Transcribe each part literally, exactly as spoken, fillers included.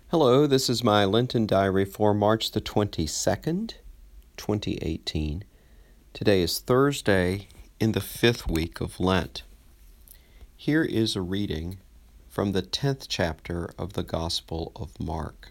Hello, this is my Lenten diary for March the twenty-second, twenty eighteen. Today is Thursday in the fifth week of Lent. Here is a reading from the tenth chapter of the Gospel of Mark.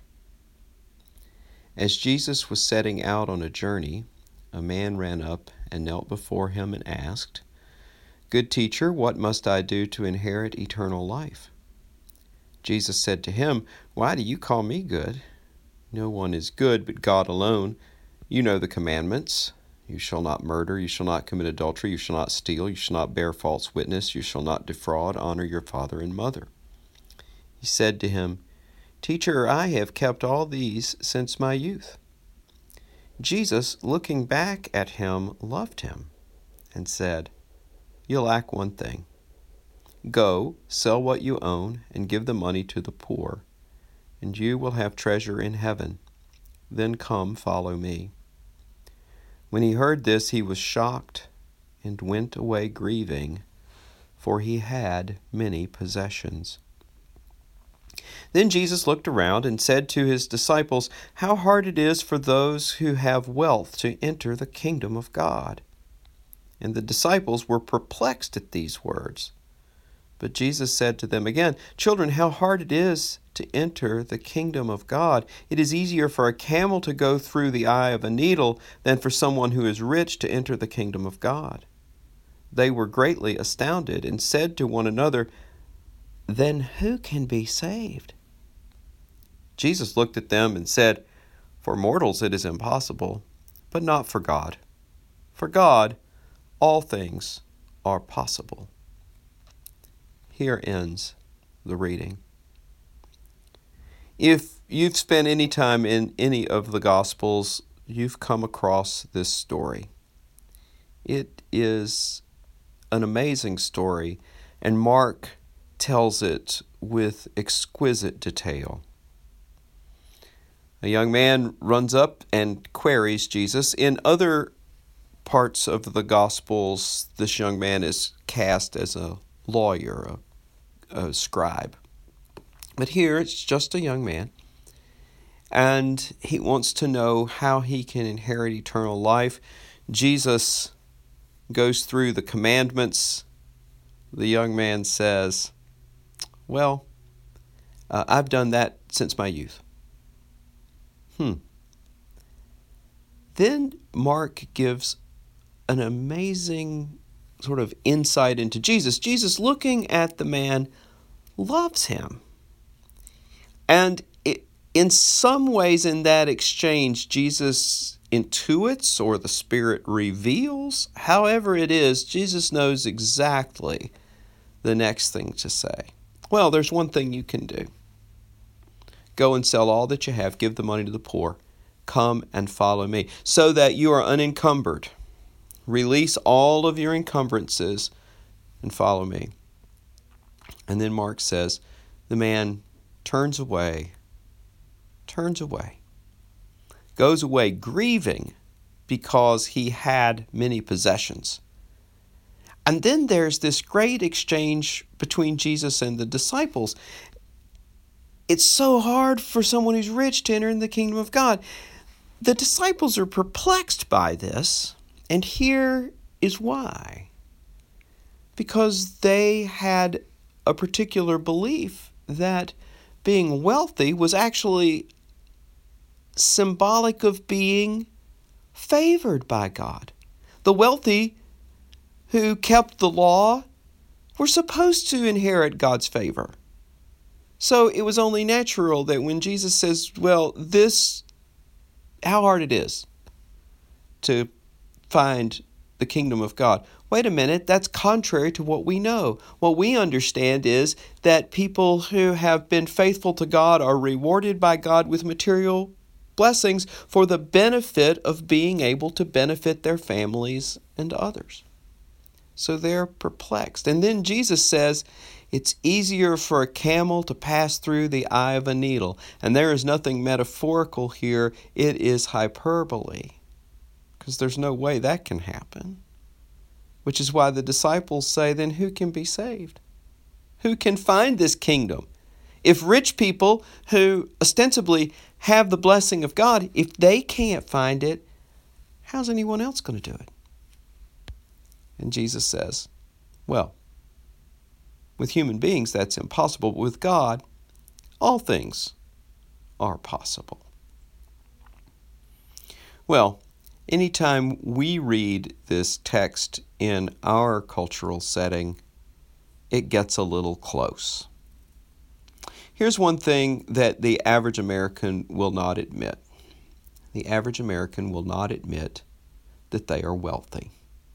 As Jesus was setting out on a journey, a man ran up and knelt before him and asked, "Good teacher, what must I do to inherit eternal life?" Jesus said to him, "Why do you call me good? No one is good but God alone. You know the commandments. You shall not murder, you shall not commit adultery, you shall not steal, you shall not bear false witness, you shall not defraud, honor your father and mother." He said to him, "Teacher, I have kept all these since my youth." Jesus, looking back at him, loved him and said, "You lack one thing. Go, sell what you own, and give the money to the poor, and you will have treasure in heaven. Then come, follow me." When he heard this, he was shocked and went away grieving, for he had many possessions. Then Jesus looked around and said to his disciples, "How hard it is for those who have wealth to enter the kingdom of God." And the disciples were perplexed at these words. But Jesus said to them again, "Children, how hard it is to enter the kingdom of God. It is easier for a camel to go through the eye of a needle than for someone who is rich to enter the kingdom of God." They were greatly astounded and said to one another, "Then who can be saved?" Jesus looked at them and said, "For mortals it is impossible, but not for God. For God, all things are possible." Here ends the reading. If you've spent any time in any of the Gospels, you've come across this story. It is an amazing story, and Mark tells it with exquisite detail. A young man runs up and queries Jesus. In other parts of the Gospels, this young man is cast as a lawyer, a, a scribe. But here it's just a young man, and he wants to know how he can inherit eternal life. Jesus goes through the commandments. The young man says, "Well, uh, I've done that since my youth." Hmm. Then Mark gives an amazing sort of insight into Jesus. Jesus, looking at the man, loves him. And it, in some ways in that exchange, Jesus intuits or the Spirit reveals. However it is, Jesus knows exactly the next thing to say. Well, there's one thing you can do. Go and sell all that you have, give the money to the poor. Come and follow me, so that you are unencumbered. Release all of your encumbrances and follow me. And then Mark says, the man turns away, turns away, goes away grieving because he had many possessions. And then there's this great exchange between Jesus and the disciples. It's so hard for someone who's rich to enter in the kingdom of God. The disciples are perplexed by this, and here is why. Because they had a particular belief that being wealthy was actually symbolic of being favored by God. The wealthy who kept the law were supposed to inherit God's favor. So it was only natural that when Jesus says, well, this, how hard it is to find the kingdom of God. Wait a minute, that's contrary to what we know. What we understand is that people who have been faithful to God are rewarded by God with material blessings for the benefit of being able to benefit their families and others. So they're perplexed. And then Jesus says, it's easier for a camel to pass through the eye of a needle. And there is nothing metaphorical here. It is hyperbole. Because there's no way that can happen. Which is why the disciples say, then who can be saved? Who can find this kingdom? If rich people who ostensibly have the blessing of God, if they can't find it, how's anyone else going to do it? And Jesus says, well, with human beings that's impossible, but with God, all things are possible. Well, anytime we read this text in our cultural setting, it gets a little close. Here's one thing that the average American will not admit. The average American will not admit that they are wealthy.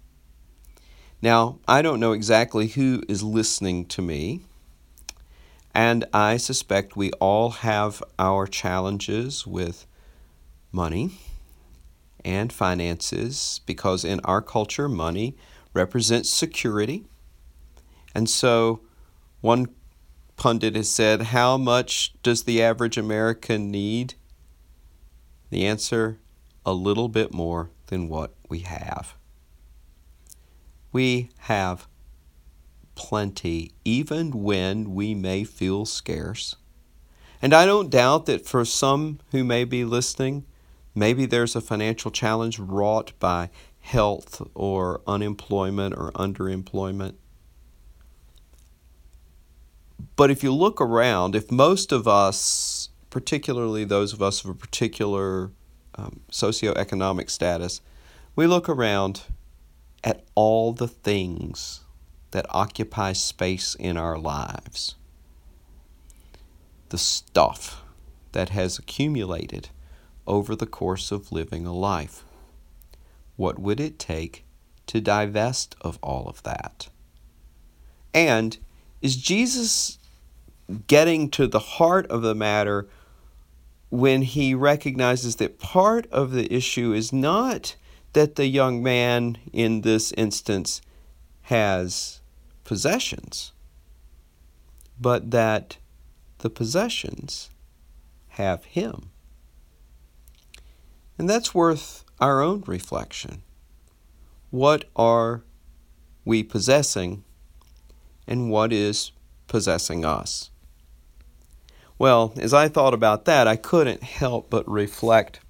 Now, I don't know exactly who is listening to me, and I suspect we all have our challenges with money and finances, because in our culture, money represents security. And so one pundit has said, how much does the average American need? The answer, a little bit more than what we have. We have plenty, even when we may feel scarce. And I don't doubt that for some who may be listening, maybe there's a financial challenge wrought by health or unemployment or underemployment. But if you look around, if most of us, particularly those of us of a particular um, socioeconomic status, we look around at all the things that occupy space in our lives, the stuff that has accumulated over the course of living a life. What would it take to divest of all of that? And is Jesus getting to the heart of the matter when he recognizes that part of the issue is not that the young man in this instance has possessions, but that the possessions have him? And that's worth our own reflection. What are we possessing, and what is possessing us? Well, as I thought about that, I couldn't help but reflect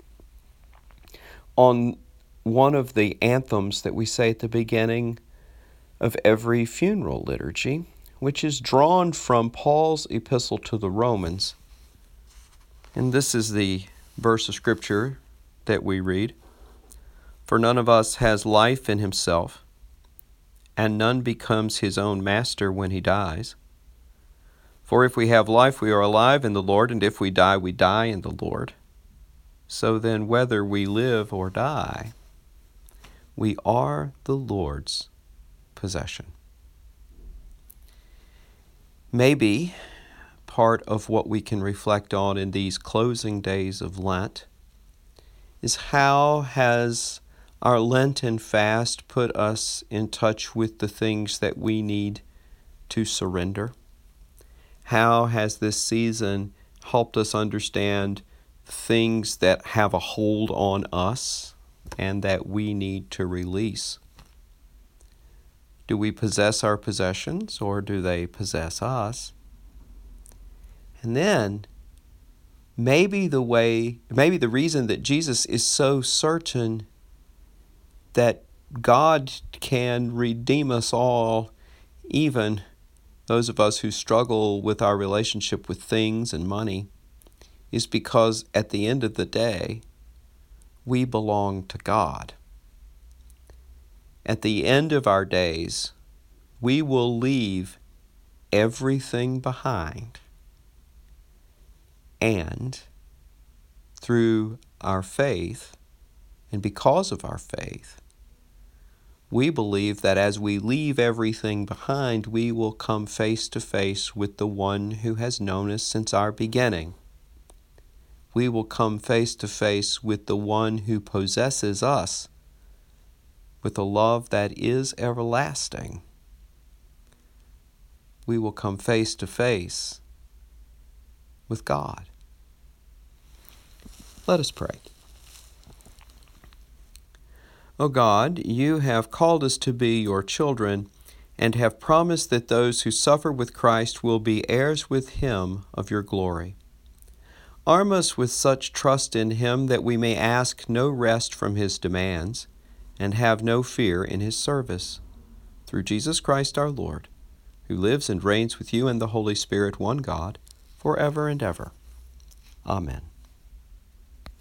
on one of the anthems that we say at the beginning of every funeral liturgy, which is drawn from Paul's epistle to the Romans. And this is the verse of Scripture that we read. For none of us has life in himself, and none becomes his own master when he dies. For if we have life, we are alive in the Lord, and if we die, we die in the Lord. So then, whether we live or die, we are the Lord's possession. Maybe part of what we can reflect on in these closing days of Lent is how has our Lenten fast put us in touch with the things that we need to surrender? How has this season helped us understand things that have a hold on us and that we need to release? Do we possess our possessions, or do they possess us? And then, maybe the way, maybe the reason that Jesus is so certain that God can redeem us all, even those of us who struggle with our relationship with things and money, is because at the end of the day, we belong to God. At the end of our days, we will leave everything behind. And through our faith, and because of our faith, we believe that as we leave everything behind, we will come face to face with the one who has known us since our beginning. We will come face to face with the one who possesses us with a love that is everlasting. We will come face to face with God. Let us pray. O God, you have called us to be your children, and have promised that those who suffer with Christ will be heirs with him of your glory. Arm us with such trust in him that we may ask no rest from his demands and have no fear in his service. Through Jesus Christ our Lord, who lives and reigns with you in the Holy Spirit, one God, forever and ever. Amen.